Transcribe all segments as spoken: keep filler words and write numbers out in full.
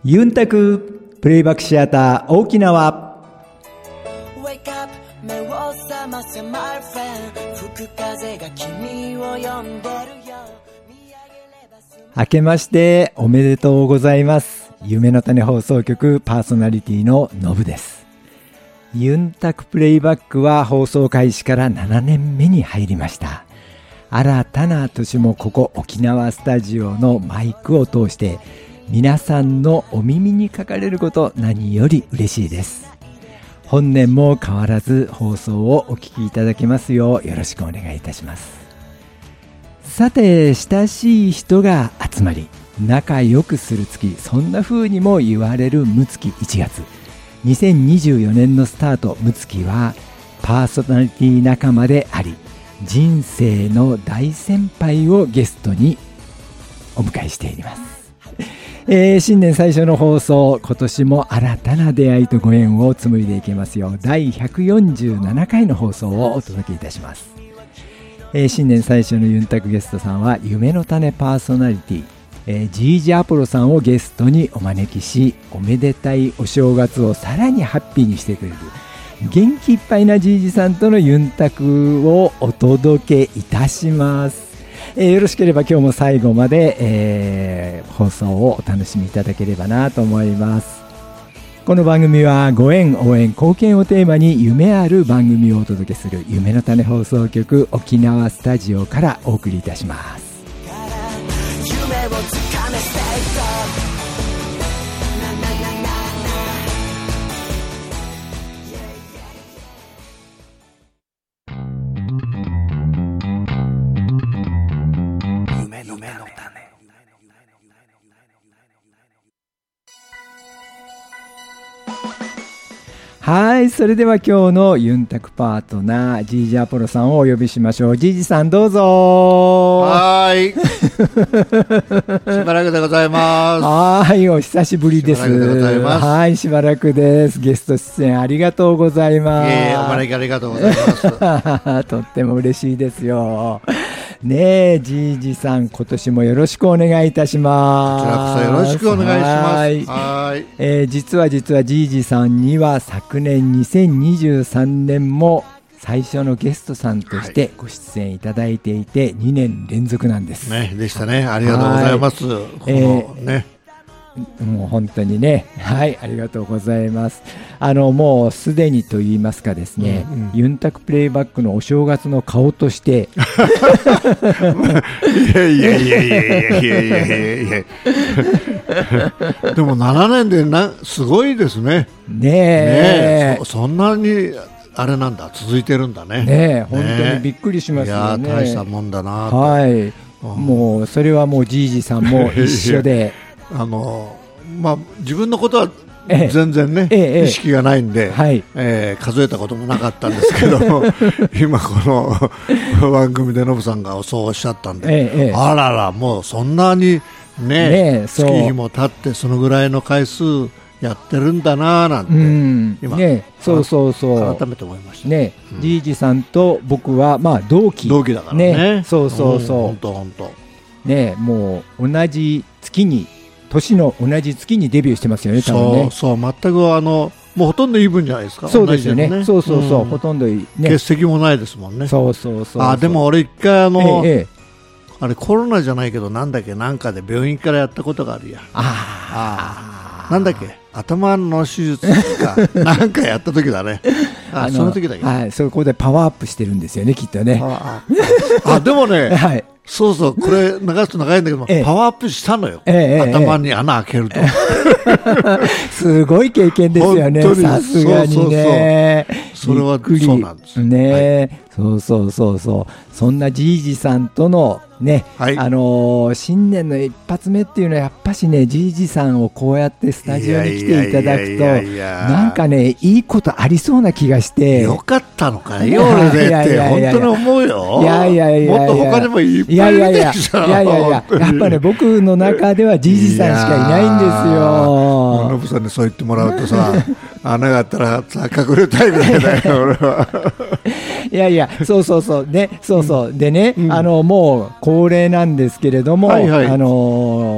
ユンタクプレイバックシアター沖縄。 Wake up 目を覚ませ my friend 吹く風が君を呼んでるよ。 明けましておめでとうございます。夢の種放送局パーソナリティののぶです。ユンタクプレイバックは放送開始からななねんめに入りました。新たな年もここ沖縄スタジオのマイクを通して皆さんのお耳にかかれること何より嬉しいです。本年も変わらず放送をお聞きいただけますようよろしくお願いいたします。さて、親しい人が集まり仲良くする月、そんな風にも言われるむつきいちがつ、にせんにじゅうよねんのスタート。むつきはパーソナリティ仲間であり人生の大先輩をゲストにお迎えしています。えー、新年最初の放送、今年も新たな出会いとご縁を紡いでいけますようだいひゃくよんじゅうななかいの放送をお届けいたします。えー、新年最初のユンタクゲストさんは夢の種パーソナリティ、えー、ジージアポロさんをゲストにお招きし、おめでたいお正月をさらにハッピーにしてくれる元気いっぱいなじいじさんとのユンタクをお届けいたします。えー、よろしければ今日も最後まで、えー、放送をお楽しみいただければなと思います。この番組はご縁応援貢献をテーマに夢ある番組をお届けする夢の種放送局沖縄スタジオからお送りいたします。夢をつかめステイはい、それでは今日のユンタクパートナージージアポロさんをお呼びしましょう。ジージさんどうぞ。 はい、しばらくでございます。 はい、お久しぶりです。 しばらくでございます。 はい、しばらくです。ゲスト出演ありがとうございます。 いえ、お招きありがとうございますとっても嬉しいですよねえ。ジージさん、今年もよろしくお願いいたします。 こちらこそよろしくお願いします。 はい、 はい、 えー、実は実はジージさんには昨年にせんにじゅうさんねんも最初のゲストさんとしてご出演いただいていて、にねんれんぞくなんです、 ね、でしたね。ありがとうございます。このえーね、 もう本当にね、はい、ありがとうございます。あのもうすでにと言いますかですね、うんうん、ユンタクプレイバックのお正月の顔としていやいやいやいやいやいやいやいやでもななねんでなすごいですね。 ねえ、 ねえ、 そ, そんなにあれなんだ、続いてるんだね。 ねえ、本当にびっくりしますよね。 いや大したもんだなと。 はい、うん、もうそれはもうじいじさんも一緒であのまあ、自分のことは全然ね、ええええ、意識がないんで、はいえー、数えたこともなかったんですけど今この番組でノブさんがそうおっしゃったんで、ええ、あらら、もうそんなに ね, ね月日も経ってそのぐらいの回数やってるんだななんて、うん、今、ね、そうそうそう改めて思いましたね。 うん、じいじさんと僕はまあ同期同期だからね。 ね、そうそうそう、 本当本当ね、もう同じ月に年の同じ月にデビューしてますよね、多分ね。 そうそう、全くあのもうほとんどイーブンじゃないですか。 そうですよね。ね、そうそうそう、うん、ほとんど、ね、 欠席もないですもんね。 そうそうそうそう。 あ、でも俺一回あの、ええ、あれコロナじゃないけどなんだっけ、なんかで病院からやったことがあるや。ああ、なんだっけ、頭の手術かなんかやった時だね。ああ、その時だけ、 はい、そこでパワーアップしてるんですよね、きっとね。 ああ、あ、でもね、はい、そうそう、これ流すと長いんだけど、ええ、パワーアップしたのよ、ええ、頭に穴開けると、ええ、すごい経験ですよね、さすがにね。 それはそうなんですね、はい、そうそうそうそう、そんなじいじさんとのね、はい、あのー、新年の一発目っていうのはやっぱしね、じいじさんをこうやってスタジオに来ていただくとなんかね、いいことありそうな気がして。 よかったのかよ俺でって本当に思うよ。 いやいやいや、 もっと他にもいっぱいいるでしょ。 いやいやいや、やっぱね、僕の中ではじいじさんしかいないんですよ。 ノブさんにそう言ってもらうとさ穴があったらさ隠れたいぐらいだよ俺はいやいや、そうそうそうね、そうそう、うん、でね、うん、あのもう恒例なんですけれども、はいはい、あのー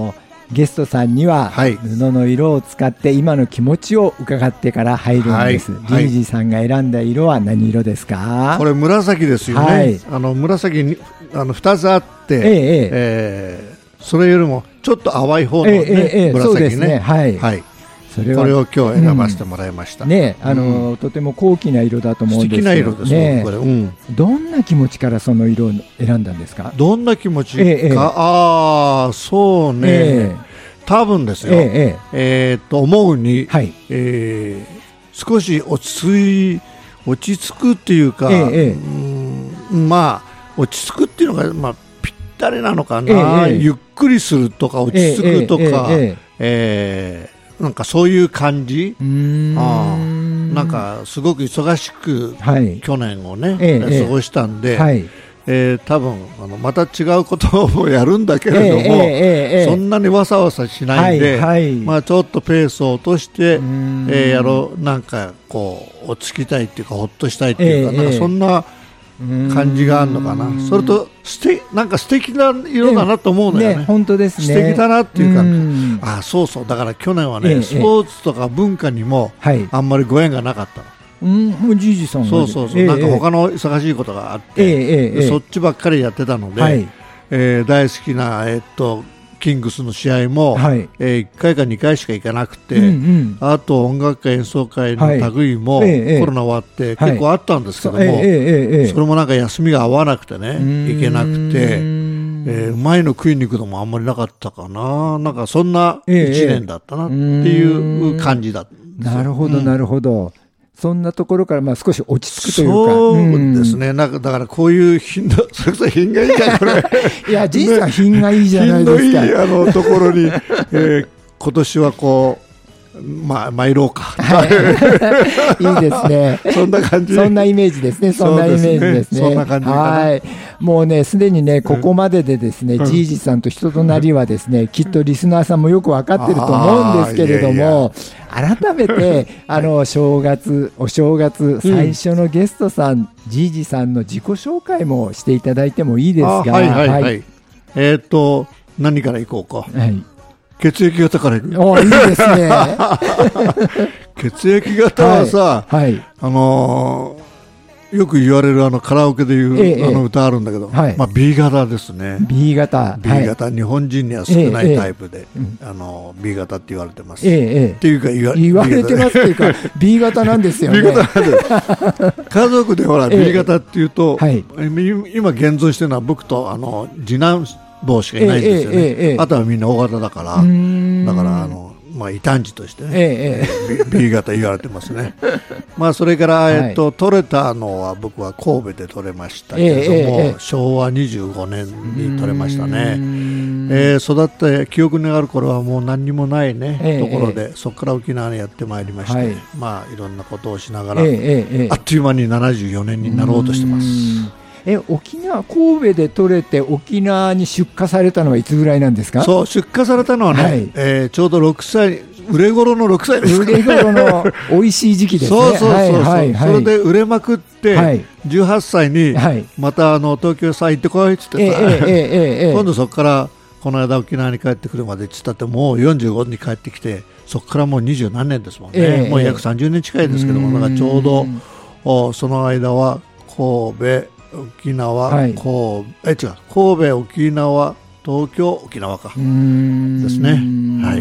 ゲストさんには布の色を使って今の気持ちを伺ってから入るんです。じいじさんが選んだ色は何色ですか？ これ紫ですよね、はい、あの紫にあのふたつあって、えええー、それよりもちょっと淡い方の、ねえええー、紫ね、そうですね、はい、はい、それはこれを今日選ばせてもらいました、 うん、ね、あの、うん、とても高貴な色だと思うんですけど、素敵な色ですね、これ、うん、 どんな気持ちからその色を選んだんですか？ どんな気持ちか、ええ、ああそうね、ええ、多分ですよ、えええー、と思うに、はい、えー、少し落ち着い落ち着くっていうか、ええ、うん、まあ落ち着くっていうのが、まあ、ぴったりなのかな、ええ、ゆっくりするとか落ち着くとか、ええええー、なんかそういう感じ、うーん、あなんかすごく忙しく、はい、去年をね、ええ、過ごしたんで、はい、えー、多分あのまた違うことをやるんだけれども、えーえーえー、そんなにわさわさしないで、はいはい、まあ、ちょっとペースを落として、えー、やろう、なんかこう落ち着きたいっていうかほっとしたいっていうか、えー、なんかそんな感じがあるのかな。それとすてなんか素敵な色だなと思うのよね。 ね、本当ですね。 素敵だなっていうか、あ、そうそう、だから去年はね、えー、スポーツとか文化にもあんまりご縁がなかったの。 うん、もうじいじさんはそうそうそう、えー、なんか他の忙しいことがあって、えーえー、そっちばっかりやってたので、はい、えー、大好きな、えー、っとキングスの試合も、はい、えー、いっかいかにかいしか行かなくて、うんうん、あと音楽会演奏会の類も、はい、コロナ終わって結構あったんですけども、はい、それもなんか休みが合わなくてね行けなくて、えー、前の食いに行くのもあんまりなかったかな。なんかそんないちねんだったなっていう感じだったんですよ。 なるほどなるほど、そんなところからまあ少し落ち着くというか、 そうですね、うん、なんかだからこういう品のそれこそ品がいいじゃんこれいや実は品がいいじゃないですか、 品のいいあのところに、えー、今年はこうまあ、参ろうか、はい、 いいですねそんな感じ、 そんなイメージですね、そんなイメージですね、 そんな感じかな。 はい、もうねすでにねここまででですね、うん、じいじさんと人となりはですね、うん、きっとリスナーさんもよく分かってると思うんですけれども、いやいや改めてあの正月お正月最初のゲストさん、うん、じいじさんの自己紹介もしていただいてもいいですか？ はいはいはい、はい、えー、っと何からいこうか、はい、血液型からいく。 お、いいですね血液型はさ、はいはい、あのー、よく言われるあのカラオケでいう、ええ、あの歌あるんだけど、はい、まあ、B 型ですね。 B 型 B 型、はい、日本人には少ないタイプで、ええ、あの B 型って言われてます、ええ、っていうか言わ、 言われてますっていうかB 型なんですよね。 B 型なんです家族でほら、ええ、B 型っていうと、はい、今現存してるのは僕とあの次男坊しかいないんですよね、ええええ、あとはみんな大型だから、だからあの、まあ、異端児としてね、ええ、B, B 型言われてますねまあそれから、えっと、取れたのは僕は神戸で取れましたけれども、ええ、しょうわにじゅうごねんに取れましたね。えー、育って記憶にある頃はもう何にもないね、ええ、ところで、そこから沖縄にやってまいりまして、はい、まあいろんなことをしながら、え、あっという間にななじゅうよねんになろうとしてます。 え沖縄神戸で取れて沖縄に出荷されたのはいつぐらいなんですか？ そう出荷されたのはね、はい、えー、ちょうどろくさい、売れ頃のろくさいですかね。 売れ頃の美味しい時期ですね。 そうそうそうそう、はいはいはい、それで売れまくって、はい、じゅうはっさいにまたあの東京さ行ってこいって言ってさ、えーえーえー、今度そこからこの間沖縄に帰ってくるまでって言ったってもうよんじゅうごに帰ってきて、そこからもうにじゅうなんねんですもんね、えー、もう約さんじゅうねん近いですけども、だからちょうどおその間は神戸沖縄、はい、神戸え違う神戸沖縄東京沖縄かですね。はい、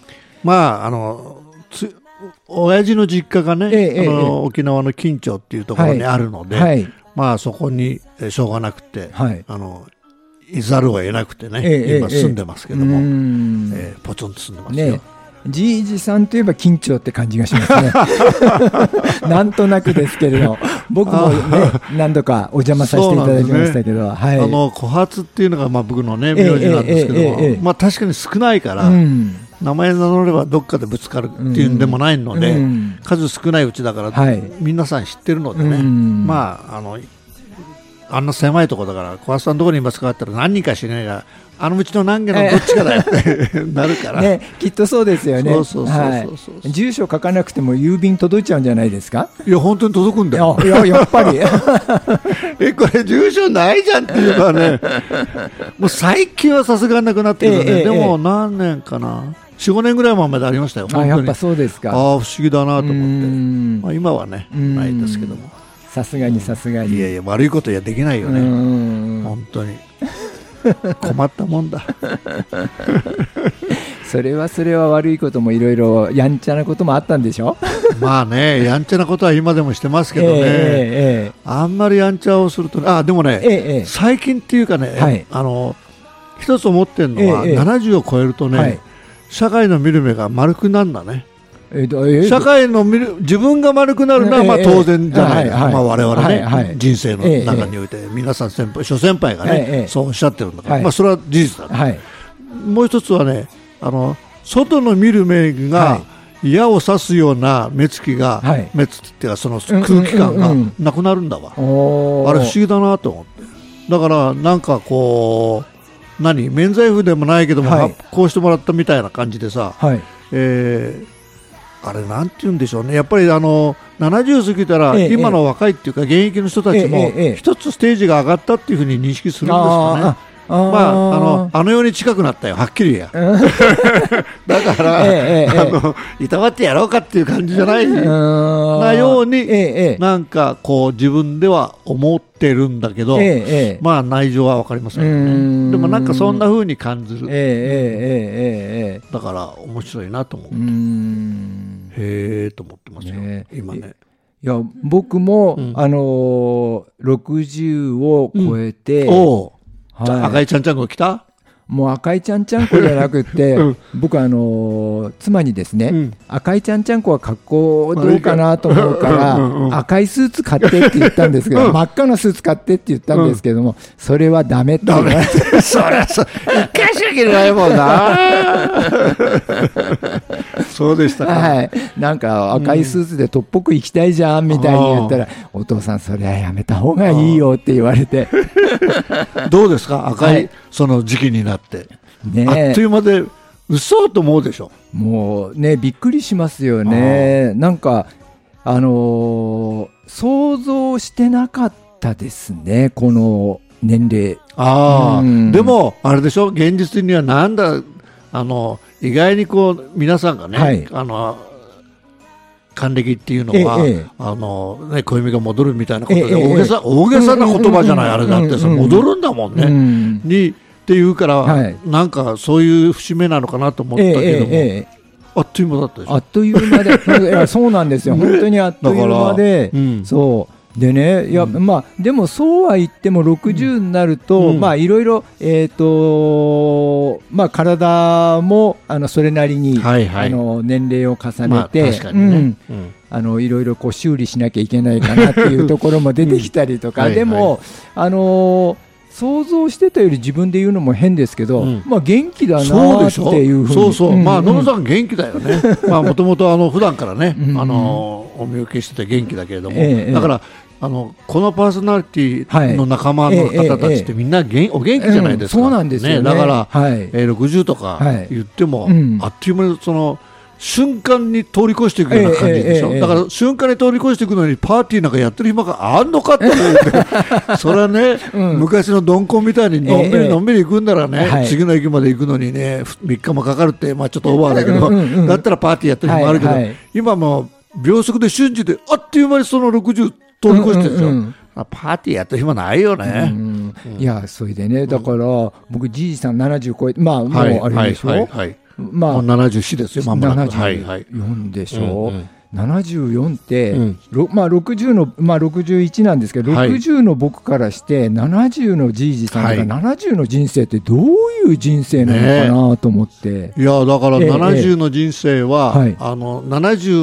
まああのつ親父の実家がね、ええ、あのええ、沖縄の金武っていうところにあるので、はいはい、まあそこにえしょうがなくて、はい、あのいざるを得なくてね、ええ、今住んでますけども、ええ、ポツンと住んでますよ、ね。 じいじさんといえば緊張って感じがしますねなんとなくですけれど、僕も、ね、何度かお邪魔させていただきましたけど、ね、はい、 あの小発っていうのがまあ僕のね名字なんですけども、ええええええ、まあ、確かに少ないから、うん、名前名乗ればどっかでぶつかるっていうんでもないので、うん、数少ないうちだから、はい、皆さん知ってるのでね、うん、まああのあんな狭いところだから小松さんどこにいますかって言ったら何人か知らないがあのうちの何軒のどっちかだよってなるから、 ね、きっとそうですよね。 そうそうそうそうそう、 はい、住所書かなくても郵便届いちゃうんじゃないですか。 いや本当に届くんだよ。 いややっぱりえこれ住所ないじゃんっていうのはねもう最近はさすがなくなってるけどね、ええ、でも何年かな、よん、ごねんぐらい前までありましたよ。 あやっぱそうですか。 あ不思議だなと思って、まあ、今はねないですけども、 さすがにさすがに、 いやいや悪いことやできないよね本当に困ったもんだそれはそれは悪いこともいろいろやんちゃなこともあったんでしょまあねやんちゃなことは今でもしてますけどね、えーえー、あんまりやんちゃをすると、ね、あでもね、えー、最近っていうかね、はい、あの一つ思ってるのは、えー、ななじゅうを超えるとね、はい、社会の見る目が丸くなるんだね。えー、社会の見る自分が丸くなるのはまあ当然じゃないですか、まあ、我々ね、はいはい、人生の中において皆さん先輩諸先輩がね、えー、そうおっしゃってるんだから、はいまあ、それは事実だ、ねはい、もう一つはねあの外の見る目が矢を刺すような目つきが、はい、目つきっていうかその空気感がなくなるんだわ、うんうんうん、あれ不思議だなと思って。だからなんかこう何免罪符でもないけども、はい、こうしてもらったみたいな感じでさ、はいえーあれなんて言うんでしょうね、やっぱりあのななじゅう過ぎたら、ええ、今の若いっていうか現役の人たちも一つステージが上がったっていうふうに認識するんですかね。あまあ、あのあの世に近くなったよはっきりやだから、ええ、あのいたわってやろうかっていう感じじゃないなように、ええ、なんかこう自分では思ってるんだけど、ええ、まあ内情は分かりませんね。でもなんかそんな風に感じる、ええ、だから面白いなと思ってへえと思ってますよ、ね、今ね。 いや僕も、うん、あのろくじゅうを超えて、うんおはい、赤いちゃんちゃんこ来た？ もう赤いちゃんちゃんこじゃなくて、うん、僕あのー、妻にですね、うん、赤いちゃんちゃんこは格好どうかなと思うからうん、赤いスーツ買ってって言ったんですけど、うん、真っ赤なスーツ買ってって言ったんですけども、うん、それはダメって言われてそりゃそう一回しか着れないもんなそうでしたか、 はい、なんか赤いスーツでとっぽく行きたいじゃんみたいに言ったら、うん、お父さんそれはやめた方がいいよって言われてどうですか赤い、はい、その時期になって、ね、あっという間で嘘と思うでしょ。 もうねびっくりしますよね。なんかあのー、想像してなかったですねこの年齢。 あ、うん、でもあれでしょ現実にはなんだあの意外にこう皆さんがね、はい、あの還暦っていうのは、ええあのね、暦が戻るみたいなことで、ええ、大げさ、大げさな言葉じゃない、うん、あれだってさ、うん、戻るんだもんね、うん、にっていうから、はい、なんかそういう節目なのかなと思ったけども、ええ、あっという間だったでしょ。 あっという間でいやそうなんですよ、ね、本当にあっという間で、うん、そうでね、いや、うん、まあでもそうは言ってもろくじゅうになると、うん、まあいろいろえっとまあ体もあのそれなりに、はいはい、あの年齢を重ねて、まあ確かにね、うん、あのいろいろこう修理しなきゃいけないかなっていうところも出てきたりとか、うん、でも、はいはい、あの想像してたより自分で言うのも変ですけど、うん、まあ元気だなっていうふうに。 そうそう、うんうん、まあ野呂さん元気だよね。まあもともとあの普段からね、うんうん、あのお見受けしてて元気だけれども、ええ、だからあのこのパーソナリティの仲間の方たちってみんなげんお元気じゃないですか。 そうなんですよね。 だから、はい、えー、ろくじゅうとか言っても、はい、うん、あっという間にその瞬間に通り越していくような感じでしょ、ええええ、だから瞬間に通り越していくのにパーティーなんかやってる暇があんのかって思ってそれはね、うん、昔の鈍行みたいにのんびりのんびり行くんならね、ええ、次の駅まで行くのにねみっかもかかるって、まあ、ちょっとオーバーだけど、うんうんうん、だったらパーティーやってる暇あるけど、はいはい、今もう秒速で瞬時であっという間にそのろくじゅう通り越してるでしょ、うんうんうん、パーティーやってる暇ないよね、うんうん、 いやそれでねだから、うん、僕じいさんななじゅう超えてまあもうあれでしょ、はいはいはいはい、まあ、 ななじゅうよんですよ、まもなくななじゅうよんでしょ、うんうん、ななじゅうよんって、うんまあ、ろくじゅうの、まあ、ろくじゅういちなんですけど、はい、ろくじゅうの僕からしてななじゅうのじいじさんが、はい、ななじゅうの人生ってどういう人生なのかなと思って、ね、 いやだからななじゅうの人生は、ええ、あのななじゅうをしっ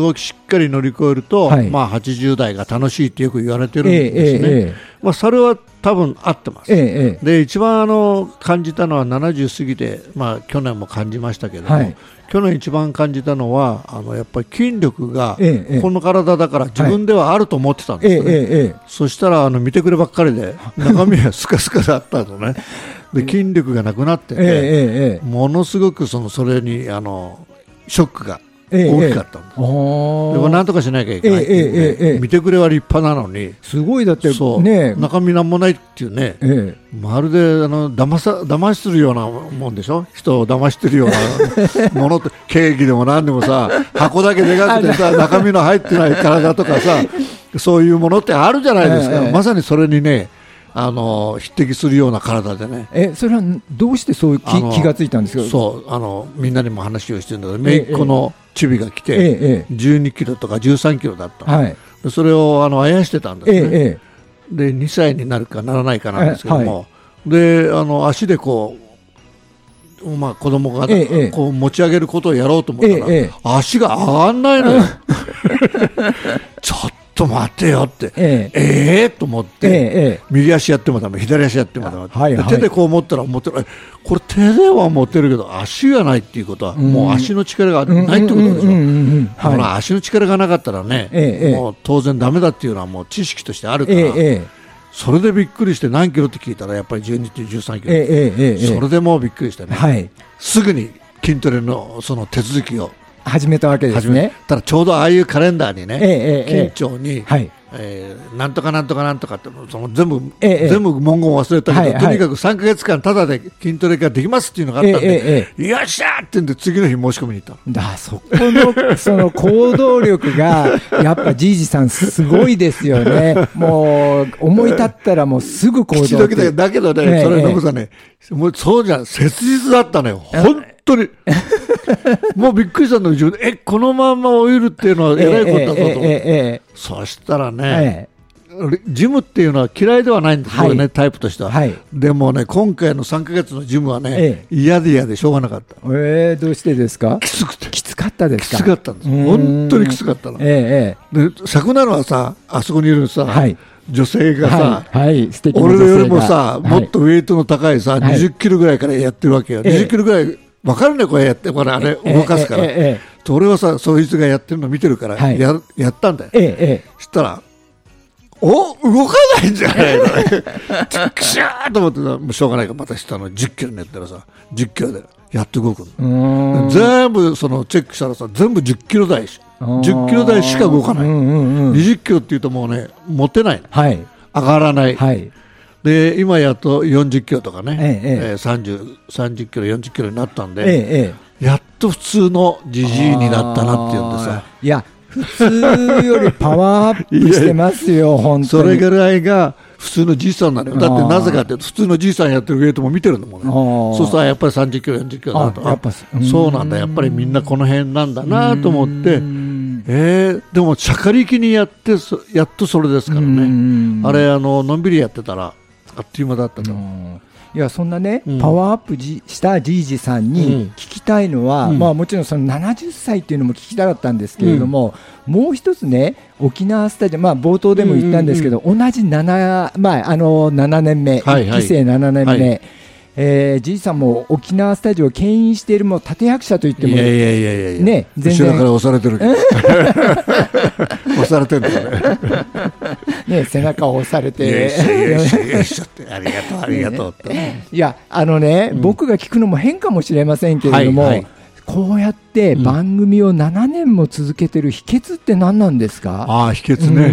っかり乗り越えると、はい、まあ、はちじゅう代が楽しいってよく言われてるんですね、えーえーまあ、それは多分合ってます、えー、で一番あの感じたのはななじゅう過ぎて、まあ、去年も感じましたけども、はい、去年一番感じたのはあのやっぱり筋力がこの体だから自分ではあると思ってたんですね、はいえーえー、そしたらあの見てくればっかりで中身はスカスカだったのねで筋力がなくなってて、えーえー、ものすごくそのそれにあのショックが大きかったんです、ええ、でもなんとかしなきゃいけないっていう、ねええええ、見てくれは立派なのにすごいだって、 そう、ね、中身なんもないっていうね、ええ、まるであの騙さ騙しするようなもんでしょ、人を騙してるようなものってケーキでも何でもさ箱だけでかくてさ中身の入ってない体とかさそういうものってあるじゃないですか、ええ、まさにそれにねあの匹敵するような体でね。 えそれはどうしてそういう 気, 気がついたんですか。 そうあのみんなにも話をしてるんだけど、姪っ子のチビが来て、ええ、じゅうにキロとかじゅうさんキロだった、はい、それをあのあやしてたんですね、ええ、でにさいになるかならないかなんですけども、はい、であの足でこう、まあ、子供が、ええ、こう持ち上げることをやろうと思ったら、ええ、足が上がんないのよちょっと待ってよって、えええー、と思って、ええ、右足やってもダメ左足やってもダメ、はいはい、手でこう持ったら持ってる、これ手では持てるけど足がないっていうことは、うん、もう足の力がないってことでしょ。だから足の力がなかったらね、ええ、もう当然ダメだっていうのはもう知識としてあるから、ええ、それでびっくりして何キロって聞いたらやっぱりじゅうにキロじゅうさんキロ、ええ、それでもうびっくりしてね、はい、すぐに筋トレのその手続きを始めたわけですね。 ただちょうどああいうカレンダーにね、ええ、緊張に、はいえー、なんとかなんとかなんとかってその全部、ええ、全部文言を忘れたけど、はいはい、とにかくさんかげつかんただで筋トレができますっていうのがあったんで、ええ、よっしゃーって言うんで次の日申し込みに行った。 だそこのその行動力がやっぱじいじさんすごいですよね。もう思い立ったらもうすぐ行動して。だけどね、ええ、それのこさね、もうそうじゃん切実だったのよ本当にもうびっくりしたんだけど、えこのまま老いるっていうのはえらいことだぞと思って、えええええ、そしたらね、ええ、ジムっていうのは嫌いではないんです、はい、これねタイプとしては、はい、でもね今回のさんかげつのジムはね、ええ、嫌で嫌でしょうがなかった、 えー、どうしてですか。 きつくてきつかったですか。 きつかったんです、本当にきつかったの、ええ、で昨年はさあそこにいるさ、はい女性がさ、はいはい、素敵な女性が俺よりもさ、はい、もっとウェイトの高いさ、はい、にじゅっキロぐらいからやってるわけよ、ええ、にじゅっキロぐらい分かるねこれやってこれあれ動かすから、ええええ、俺はさそいつがやってるの見てるから や,、はい、やったんだよ、ええ、そしたらお動かないんじゃないのくしゃーと思ってもうしょうがないからまた下のじゅっキロにやったらさじゅっキロでやって動くの。全部そのチェックしたらさ全部じゅっキロ台しじゅっキロ台しか動かない、うんうんうん、にじゅっキロっていうともうね持てない、はい、上がらない、はい、で今やっとよんじゅっキロとかね、えええー、さんじゅう、さんじゅっキロよんじゅっキロになったんで、ええ、やっと普通のじじいになったなっていうんでさ、 いや普通よりパワーアップしてますよ本当に。 それぐらいが普通のじいさんなのよ。だってなぜかって普通のじいさんやってるウェイトも見てるのもね。そうしたらやっぱりさんじゅっキロよんじゅっキロだと、あそうなんだやっぱりみんなこの辺なんだなと思って、えー、でもしゃかりきにやってやっとそれですからね。あれあののんびりやってたらあっという間だったと思う。 いやそんなね、うん、パワーアップじしたじいじさんに聞きたいのは、うんまあ、もちろんそのななじゅっさいっていうのも聞きたかったんですけれども、うん、もう一つね沖縄スタジアム、まあ、冒頭でも言ったんですけど、うんうんうん、同じ 7,、まあ、あのななねんめ、はいはい、いっきせいななねんめ、はいえー、じいさんも沖縄スタジオを牽引しているもう立役者と言ってもいやいやいやいやいや、ね、 全然後ろから押されてるけど押されてるんだよ ね, ね背中を押されてよいしょよいしょよいしょってありがとうありがとうって、ね、いやあのね、うん、僕が聞くのも変かもしれませんけれども、はいはい、こうやって番組をななねんも続けてる秘訣って何なんですか。 ああ秘訣ね、うん、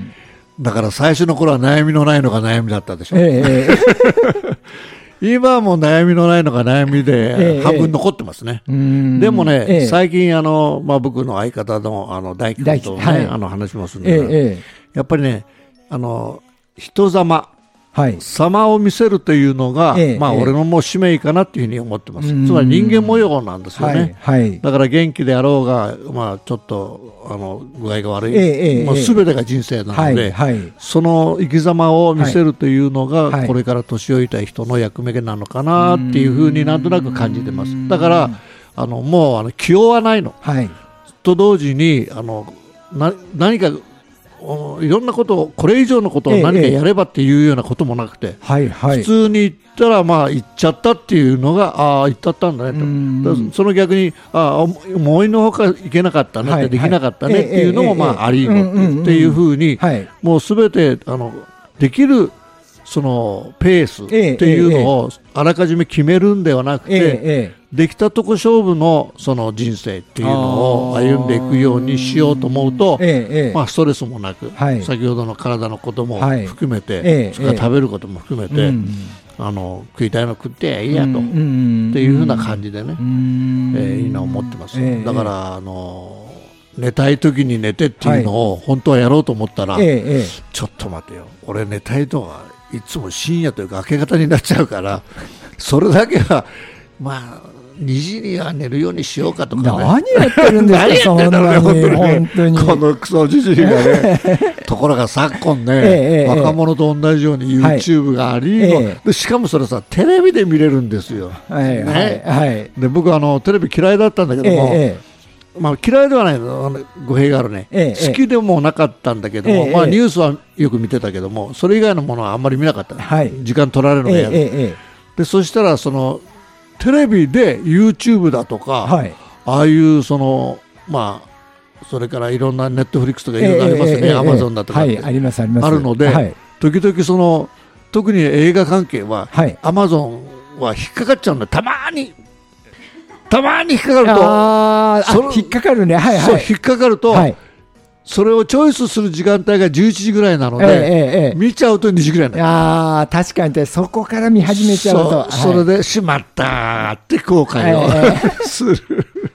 だから最初の頃は悩みのないのが悩みだったでしょ、ええ今はもう悩みのないのが悩みで半分残ってますね、ええ、でもね、え、最近あの、まあ、僕の相方のあの大輝君と、ねはい、あの話しますんで、やっぱりねあの人様はい、様を見せるというのが、ええまあ、俺のもう使命かなっていうふうに思ってます、ええ、つまり人間模様なんですよね、はいはい、だから元気であろうが、まあ、ちょっとあの具合が悪い、ええまあ、全てが人生なので、はいはい、その生き様を見せるというのが、はい、これから年老いた人の役目なのかなっていうふうになんとなく感じてます。だからあのもうあの気負わないの、はい、と同時にあのな何かいろんなことをこれ以上のことを何かやればっていうようなこともなくて、ええはいはい、普通に言ったらまあ言っちゃったっていうのがああ言っちゃったんだねと、その逆にあ思いのほかいけなかったね、はいはい、できなかったねっていうのもまあありのっていうふうにもうすべてあのできるそのペースっていうのをあらかじめ決めるんではなくて、できたとこ勝負のその人生っていうのを歩んでいくようにしようと思うと、まあストレスもなく、先ほどの体のことも含めて、それから食べることも含めて、あの食いたいの食っていいやとっていうふうな感じでね、えいいな思ってます。だからあの寝たい時に寝てっていうのを本当はやろうと思ったら、ちょっと待てよ、俺寝たいのはいつも深夜というか明け方になっちゃうから、それだけはまあにじには寝るようにしようかとかね。 何やってるんですか何やってんだろうね、本当にこのクソじじいがねところが昨今ね、ええ、若者と同じように YouTube があり、はい、でしかもそれさテレビで見れるんですよ、はいねはい、で僕あのテレビ嫌いだったんだけども、ええまあ、嫌いではないの、語弊があるね、ええ、好きでもなかったんだけども、ええまあ、ニュースはよく見てたけども、それ以外のものはあんまり見なかった、はい、時間取られるのが嫌で、ええ、でそしたらそのテレビで YouTube だとか、はい、ああいうそのまあそれからいろんなネットフリックスとかいろいろありますね、アマゾンだとか、はい、ありますありますあるので、はい、時々その特に映画関係は、はい、アマゾンは引っかかっちゃうんだ、たまにたまに引っかかると、 ああ引っかかるね、はいはい、 そう引っかかると、はい、それをチョイスする時間帯がじゅういちじぐらいなので、ええええ、見ちゃうとにじぐらいになる。 ああ確かにそこから見始めちゃうと、そ, う、はい、それでしまったって後悔を、ええ、する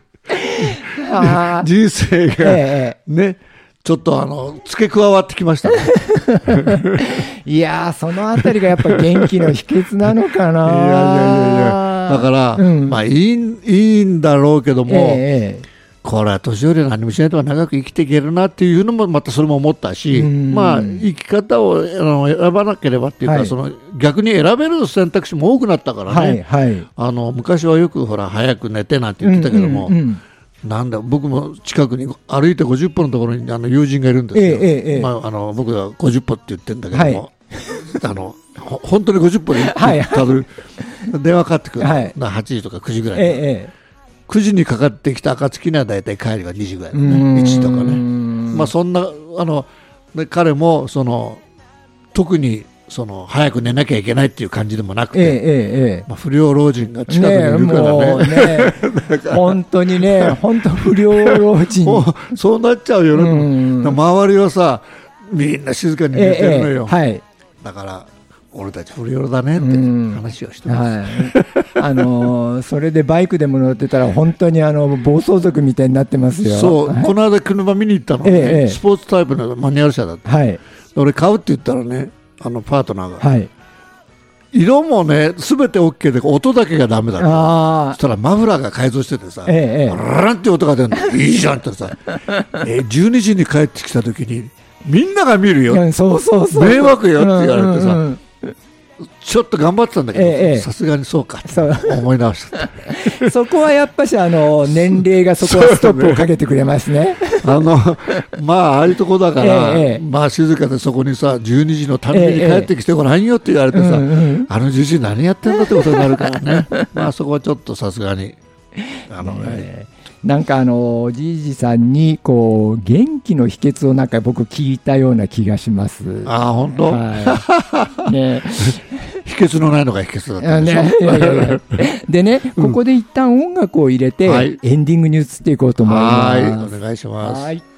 人生が、ええ、ねちょっとあの付け加わってきましたねいやーそのあたりがやっぱ元気の秘訣なのかな。いやいやいやいやだから、うん、まあいい、いいんだろうけども、ええ、これは年寄りは何もしないと長く生きていけるなっていうのもまたそれも思ったし、まあ生き方をあの選ばなければっていうか、はい、その逆に選べる選択肢も多くなったからね、はいはい、あの昔はよくほら早く寝てなんて言ってたけども、うんうんうんなんだ僕も近くに歩いてごじゅっぽのところにあの友人がいるんですよ、ええええまあ、あの僕はごじゅっぽって言ってるんだけども、はい、あの本当にごじゅっぽにたどる電話かかってくる、はい、はちじとかくじぐらい、ええ、くじにかかってきた暁にはだいたい帰りがにじぐらい、ね、いちじとかね、まあ、そんなあので彼もその特にその早く寝なきゃいけないっていう感じでもなくて、ええええまあ、不良老人が近くにいるからね、ね本当にね本当不良老人そうなっちゃうよね、うん、周りはさみんな静かに寝てるのよ、ええはい、だから俺たち不良だねって話をしてます、うんはいあのー、それでバイクでも乗ってたら本当にあの暴走族みたいになってますよ。 そう、はい、この間車見に行ったの、ねええ、スポーツタイプのマニュアル車だった、はい、俺買うって言ったらねあのパートナーが、はい、色もねすべて OK で音だけがダメだった。そしたらマフラーが改造しててさ、ええ、ランって音が出るのいいじゃんってさえじゅうにじに帰ってきた時にみんなが見るよ、そうそうそう迷惑よって言われてさ、うんうんうんちょっと頑張ってたんだけどさすがにそうかって思い直したそこはやっぱしあの年齢がそこはストップをかけてくれますねあのまあああいうとこだから、ええ、まあ静かでそこにさじゅうにじのたびに帰ってきてごらんよって言われてさ、ええうんうん、あのじじい何やってんだってことになるからねまあそこはちょっとさすがにあの、 ええなんかあのおじいじさんにこう元気の秘訣をなんか僕聞いたような気がします。 ああ本当、はいね、秘訣のないのが秘訣だったんでしょ、ね、いやいやいやでね、うん、ここで一旦音楽を入れて、はい、エンディングに移っていこうと思います。 はいお願いします。はい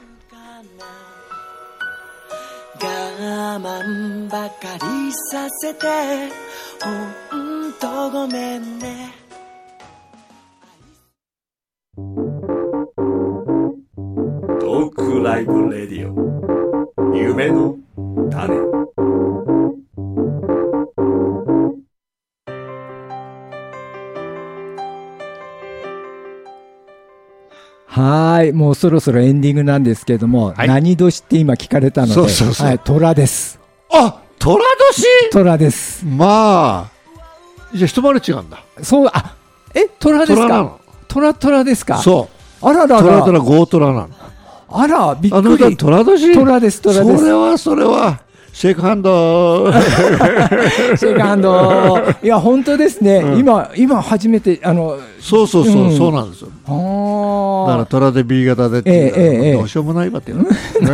我慢ばかりさせてほんとごめんねトークライブレディオ夢の種。 はい、もうそろそろエンディングなんですけども、はい、何年って今聞かれたので、そうそうそう、はい、虎です。 あ、虎年？ 虎です。 まあ、じゃあ一回り違うんだ。 そう、あ、え、虎ですか？虎虎ですか？ そう。 あららら。 虎虎ゴートラなの。 あら、びっくり。 あの歌虎年。 虎です、虎です。 それはそれはシェイクハンドシェイクハンド。いや本当ですね、うん、今今初めてあのそうそうそう、うん、そうなんですよ。あだから虎で B 型でっていう、えーえー、どうしようもないわっていう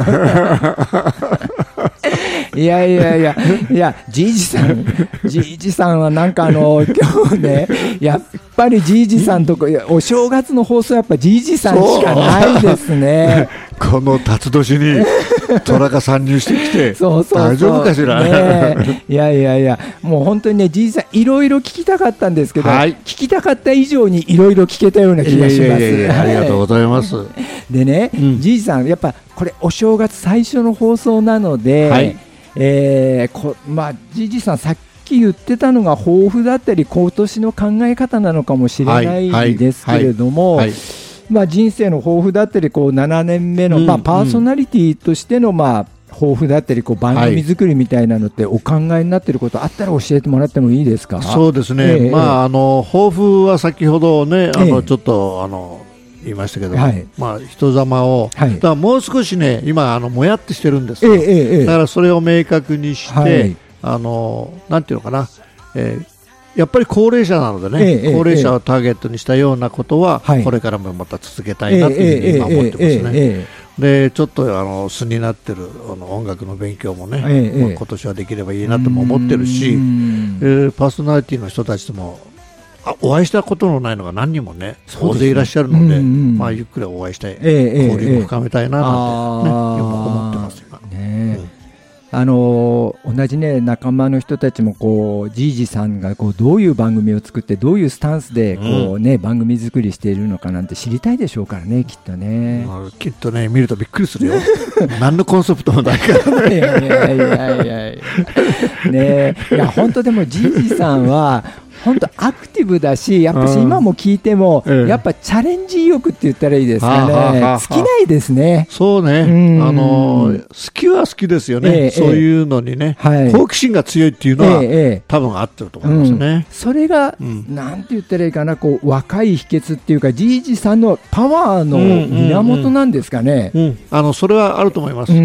いやいやいやいや、じいじさんじいじさんはなんかあの今日ね、やっぱりじいじさんとかお正月の放送やっぱじいじさんしかないですねこの辰年に虎が参入してきてそうそうそう大丈夫かしら、 ね、いやいやいや、もう本当にね、じいじさんいろいろ聞きたかったんですけど、はい、聞きたかった以上にいろいろ聞けたような気がします。いやいやいや、 ありがとうございますでね、うん、じいじさんやっぱこれお正月最初の放送なので、はい、えーこまあ、じいじさんさっき言ってたのが抱負だったり今年の考え方なのかもしれないですけれども、まあ、人生の抱負だったりこうななねんめの、うんまあ、パーソナリティとしての、まあ、抱負だったりこう番組作りみたいなのってお考えになっていることあったら教えてもらってもいいですか。 そうですね、えーまあ、あの抱負は先ほどねあの、えー、ちょっとあの言いましたけど、はいまあ、人様を、はい、だからもう少しね今あのもやってしてるんですよ、えーえー、だからそれを明確にして、はい、あのなんていうのかな、えーやっぱり高齢者なのでね、ええ、高齢者をターゲットにしたようなことは、ええ、これからもまた続けたいなというふうに今思ってますね、ええ、でちょっとあの素になってるあの音楽の勉強もね、ええまあ、今年はできればいいなとも思ってるし、えー、パーソナリティの人たちともあお会いしたことのないのが何人もね大勢いらっしゃるので、まあ、ゆっくりお会いしたい、ええ、交流も深めたいななんて、ね、今思ってます今、ねうんあのー、同じ、ね、仲間の人たちもこうじいじさんがこうどういう番組を作ってどういうスタンスでこう、ねうん、番組作りしているのかなんて知りたいでしょうからね、きっとね、 まあ、きっとね見るとびっくりするよ何のコンセプトもないからねいやいやいやいやいやねいや本当でもじいじさんは本当アクティブだし、やっぱし今も聞いても、うん、やっぱチャレンジ意欲って言ったらいいですかね、はあはあ、尽きないですね。 そうね、うんあの好きは好きですよね、ええ、そういうのにね、はい、好奇心が強いっていうのは、ええ、多分合ってると思いますね、うん、 それが、うん、なんて言ったらいいかな、こう若い秘訣っていうかじいじさんのパワーの源なんですかね、 うんうんうん、あのそれはあると思います、うん、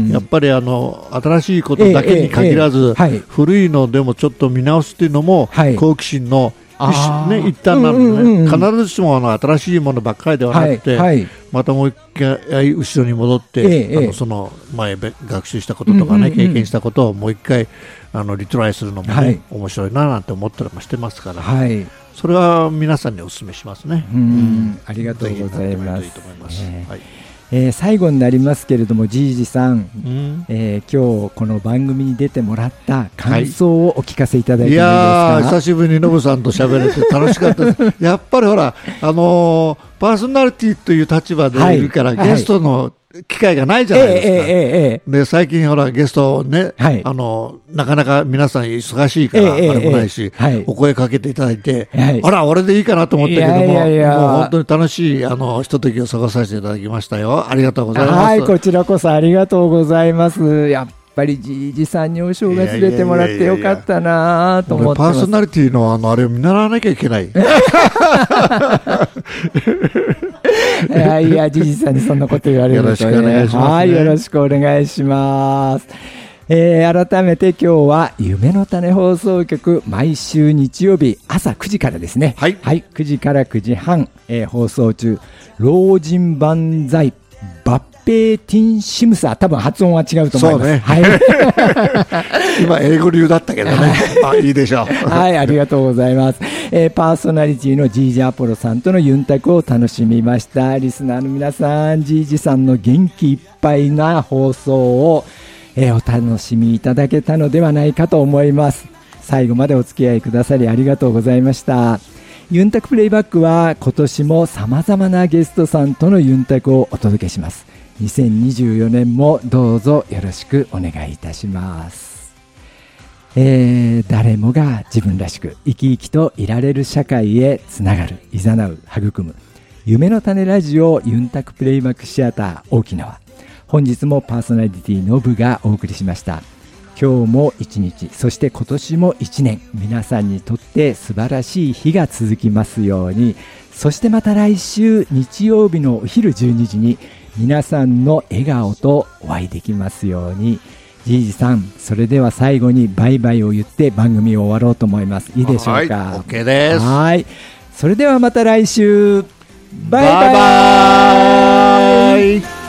やっぱりあの新しいことだけに限らず、ええええはい、古いのでもちょっと見直すっていうのも、はい、好奇心のね、一旦なので、ねうんうんうん、必ずしもあの新しいものばっかりではなくて、はいはい、またもう一回後ろに戻って、ええ、あのその前学習したこととかね、うんうんうん、経験したことをもう一回あのリトライするのも、ねはい、面白いななんて思ったりもしてますから、はい、それは皆さんにお勧めしますね。 うんうん、ありがとうございます。えー、最後になりますけれどもじいじさん、うんえー、今日この番組に出てもらった感想をお聞かせいただいてもいいですか。 はい、いや久しぶりにノブさんと喋れて楽しかったですやっぱりほら、あのー、パーソナリティという立場でいるから、はい、ゲストの機会がないじゃないですか、えーえーえー、で最近ほらゲストね、はい、あのなかなか皆さん忙しいからあれもないし、えーえーはい、お声かけていただいて、はい、あら俺でいいかなと思ったけども、いやいやいやもう本当に楽しいあのひとときを過ごさせていただきましたよ。ありがとうございます。 はい、こちらこそありがとうございます。やっぱりじいじさんにお正月出てもらってよかったなと思ってます。 パーソナリティのあのあれを見習わなきゃいけないいやいやじいじさんにそんなこと言われると、ね、よろしくお願いします、ね、はいよろしくお願いします。えー、改めて今日は夢の種放送局毎週日曜日朝くじからですね、はいはい、くじからくじはん、えー、放送中老人万歳抜兵ティンシムサー、多分発音は違うと思います。そうね、はい、 今英語流だったけどねまあいいでしょうはいありがとうございます、えー、パーソナリティのジージアポロさんとのユンタクを楽しみました。リスナーの皆さん、ジージさんの元気いっぱいな放送を、えー、お楽しみいただけたのではないかと思います。最後までお付き合いくださりありがとうございました。ユンタクプレイバックは今年も様々なゲストさんとのユンタクをお届けします。にせんにじゅうよねんもどうぞよろしくお願いいたします。えー、誰もが自分らしく生き生きといられる社会へつながる、いざなう、育む夢の種ラジオユンタクプレイバックシアター沖縄。本日もパーソナリティのぶがお送りしました。今日も一日、そして今年も一年、皆さんにとって素晴らしい日が続きますように。そしてまた来週日曜日のお昼じゅうにじに皆さんの笑顔とお会いできますように。じいじさん、それでは最後にバイバイを言って番組を終わろうと思います。いいでしょうか。はい、 OK です。 はい、それではまた来週。バイバイ。 バイバイ。